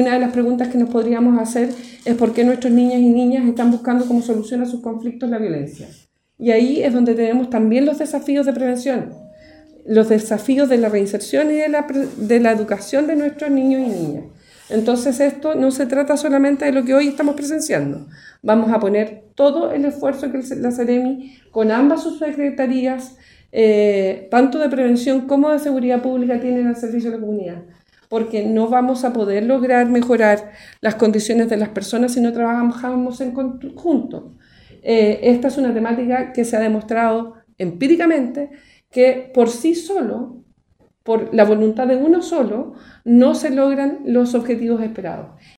una de las preguntas que nos podríamos hacer es por qué nuestros niños y niñas están buscando como solución a sus conflictos la violencia. Y ahí es donde tenemos también los desafíos de prevención, los desafíos de la reinserción y de la educación de nuestros niños y niñas. Entonces esto no se trata solamente de lo que hoy estamos presenciando. Vamos a poner todo el esfuerzo que la Seremi, con ambas sus secretarías, tanto de prevención como de seguridad pública, tienen al servicio de la comunidad. Porque no vamos a poder lograr mejorar las condiciones de las personas si no trabajamos en conjunto. Esta es una temática que se ha demostrado empíricamente que por sí solo, por la voluntad de uno solo, no se logran los objetivos esperados.